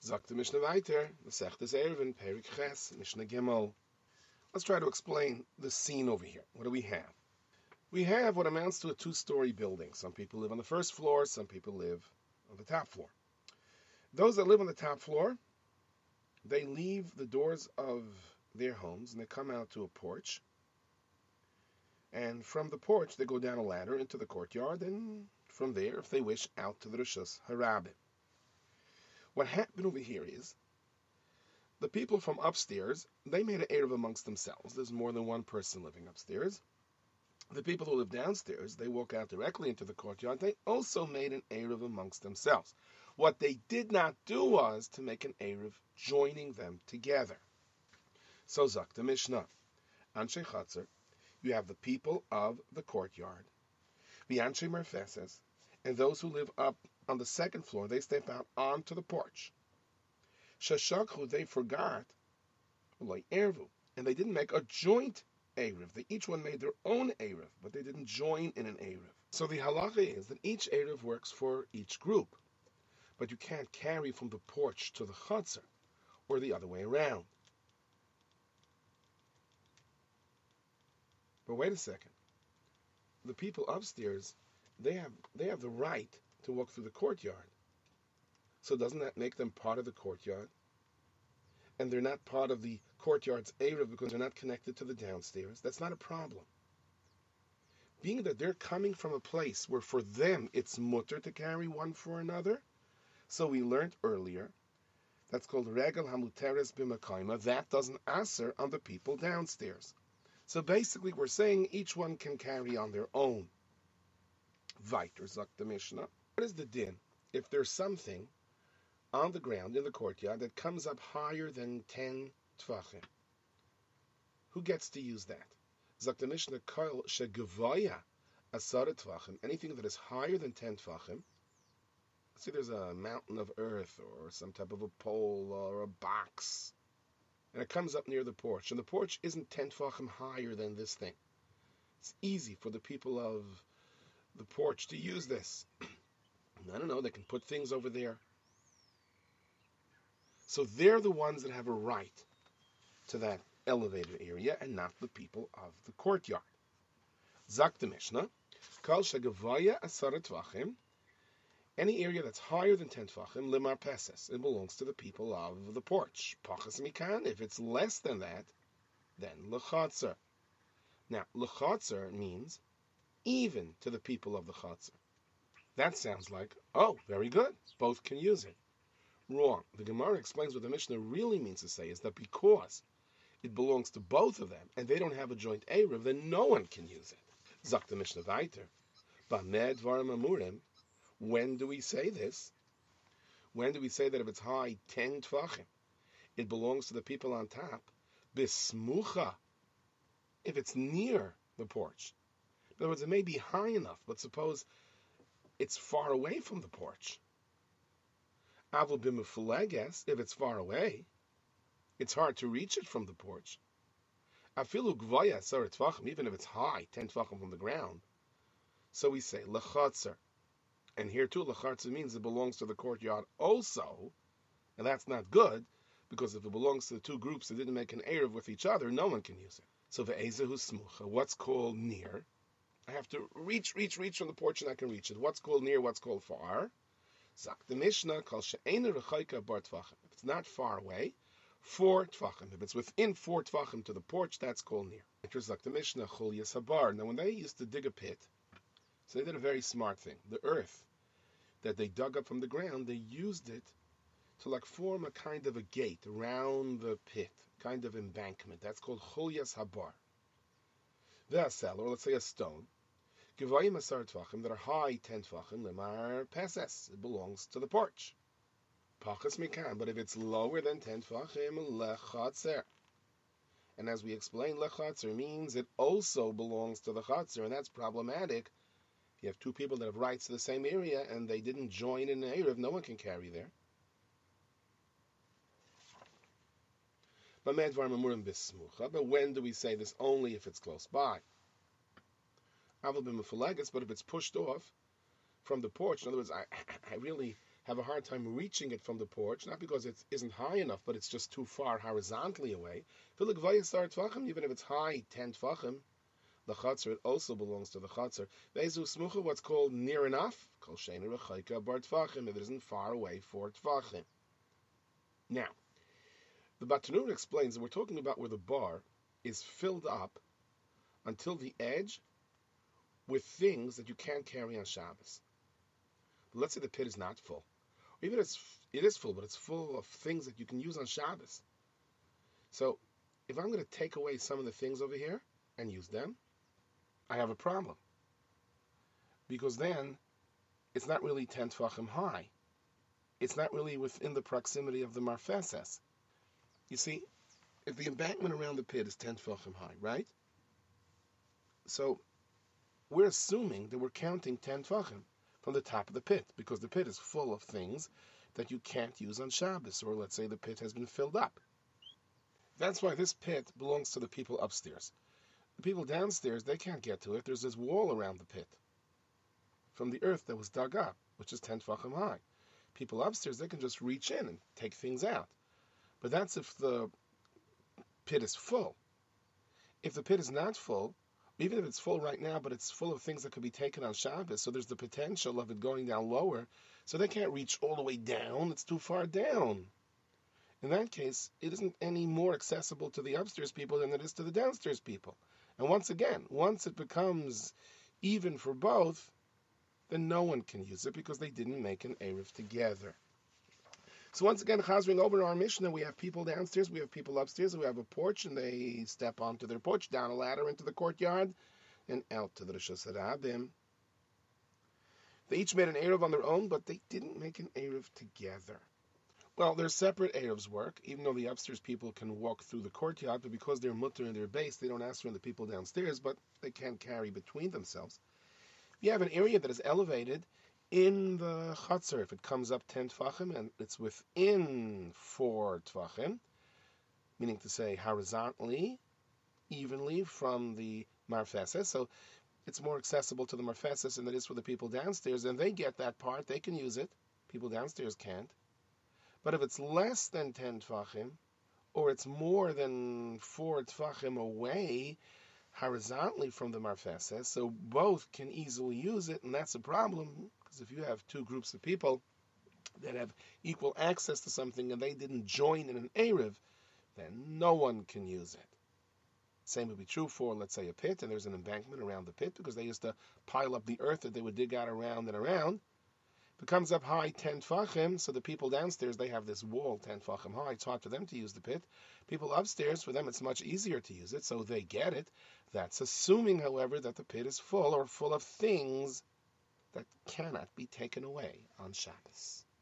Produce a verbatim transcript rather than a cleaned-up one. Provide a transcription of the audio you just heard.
Sagt the Mishnah weiter, Masechtes Eruvin, Perik Ches, Mishnah Gimel. Let's try to explain the scene over here. What do we have? We have what amounts to a two-story building. Some people live on the first floor, some people live on the top floor. Those that live on the top floor, they leave the doors of their homes and they come out to a porch. And from the porch, they go down a ladder into the courtyard, and from there, if they wish, out to the Rishus Harabim. What happened over here is, the people from upstairs, they made an Erev amongst themselves. There's more than one person living upstairs. The people who live downstairs, they walk out directly into the courtyard. They also made an Erev amongst themselves. What they did not do was to make an Erev joining them together. So Zak the Mishnah, Anshe Chatzar, you have the people of the courtyard, the Anshe Merfeses, and those who live up on the second floor, they step out onto the porch. Shashakhu, they forgot, like Ervu, and they didn't make a joint Erev. They each one made their own Erev, but they didn't join in an Erev. So the halacha is that each Erev works for each group, but you can't carry from the porch to the chutzner, or the other way around. But wait a second. The people upstairs, they have they have the right to walk through the courtyard. So doesn't that make them part of the courtyard? And they're not part of the courtyard's Erev because they're not connected to the downstairs. That's not a problem. Being that they're coming from a place where for them it's mutter to carry one for another, so we learned earlier, that's called Regel Hamuteres B'Makayma, that doesn't answer on the people downstairs. So basically we're saying each one can carry on their own. Weiter, sagt the Mishnah. What is the din? If there's something on the ground in the courtyard that comes up higher than ten tvachim, who gets to use that? Sagt the Mishnah, kol shegevaya asara tvachim, anything that is higher than ten tvachim. Let's say there's a mountain of earth or some type of a pole or a box, and it comes up near the porch, and the porch isn't ten tvachim higher than this thing. It's easy for the people of the porch to use this. I don't know, they can put things over there. So they're the ones that have a right to that elevated area and not the people of the courtyard. Zak the Mishnah, Kal shegavaya asara tvachim, any area that's higher than ten tvachim, limar peses, it belongs to the people of the porch. Pachas mikan, if it's less than that, then lechatzer. Now, lechatzer means even to the people of the chutzner. That sounds like, oh, very good, both can use it. Wrong. The Gemara explains what the Mishnah really means to say is that because it belongs to both of them and they don't have a joint Erev, then no one can use it. Zak the Mishnah weiter. Bamed dvarim amurim. When do we say this? When do we say that if it's high ten tvachim, it belongs to the people on top? Bismucha, if it's near the porch. In other words, it may be high enough, but suppose it's far away from the porch. Avul b'mefulages, if it's far away, it's hard to reach it from the porch. Afilu gvaya asara tvachim, even if it's high, ten tvachim from the ground. So we say lechatzer, and here too lechatzer means it belongs to the courtyard also, and that's not good because if it belongs to the two groups that didn't make an erev with each other, no one can use it. So ve'ezehu smucha, what's called near? I have to reach, reach, reach from the porch and I can reach it. What's called near, what's called far? Zak the Mishnah, kol she'eina rechayka bar tvachim. If it's not far away, four tvachim. If it's within four tvachim to the porch, that's called near. Enter Zak the Mishnah, chulias habar. Now when they used to dig a pit, so they did a very smart thing. The earth that they dug up from the ground, they used it to like form a kind of a gate around the pit, kind of embankment. That's called chulias habar. The cell, or let's say a stone, Givayim asar tvachim that are high ten tvachim lemar peses. It belongs to the porch. Pachas mikan, but if it's lower than ten tvachim lechatzer. And as we explained, lechatzer means it also belongs to the chatzer, and that's problematic. If you have two people that have rights to the same area and they didn't join in an erev, no one can carry there. But when do we say this? Only if it's close by. But if it's pushed off from the porch, in other words, I, I really have a hard time reaching it from the porch, not because it isn't high enough, but it's just too far horizontally away. Even if it's high ten tvachim, the chatzar, it also belongs to the chatzar. Vezu smucha, what's called near enough, kol sheina rechayka bar tvachim, if it isn't far away for tvachim. Now, the Batanur explains that we're talking about where the bar is filled up until the edge with things that you can't carry on Shabbos. But let's say the pit is not full. Or even it's, it is full, but it's full of things that you can use on Shabbos. So, if I'm going to take away some of the things over here and use them, I have a problem. Because then, it's not really ten tefachim high. It's not really within the proximity of the marfeses. You see, if the embankment around the pit is ten tefachim high, right? So, we're assuming that we're counting ten tefachim from the top of the pit, because the pit is full of things that you can't use on Shabbos, or let's say the pit has been filled up. That's why this pit belongs to the people upstairs. The people downstairs, they can't get to it. There's this wall around the pit from the earth that was dug up, which is ten tefachim high. People upstairs, they can just reach in and take things out. But that's if the pit is full. If the pit is not full, even if it's full right now, but it's full of things that could be taken on Shabbos, so there's the potential of it going down lower, so they can't reach all the way down. It's too far down. In that case, it isn't any more accessible to the upstairs people than it is to the downstairs people. And once again, once it becomes even for both, then no one can use it because they didn't make an Erev together. So once again, chazering over our Mishnah, we have people downstairs, we have people upstairs, and we have a porch, and they step onto their porch, down a ladder into the courtyard, and out to the Rosh Hashanah. They each made an Erev on their own, but they didn't make an Erev together. Well, their separate Erevs work, even though the upstairs people can walk through the courtyard, but because they're mutter in their base, they don't ask for the people downstairs, but they can't carry between themselves. You have an area that is elevated in the chatzar. If it comes up ten tefachim and it's within four tefachim, meaning to say horizontally, evenly from the marfeses, so it's more accessible to the marfeses than it is for the people downstairs, and they get that part, they can use it. People downstairs can't. But if it's less than ten tefachim, or it's more than four tefachim away, horizontally from the marfeses, so both can easily use it, and that's a problem, because if you have two groups of people that have equal access to something and they didn't join in an Erev, then no one can use it. Same would be true for, let's say, a pit, and there's an embankment around the pit, because they used to pile up the earth that they would dig out around and around. If it comes up high ten tefachim, so the people downstairs, they have this wall ten tefachim high. It's hard for them to use the pit. People upstairs, for them, it's much easier to use it, so they get it. That's assuming, however, that the pit is full or full of things that cannot be taken away on Shabbos.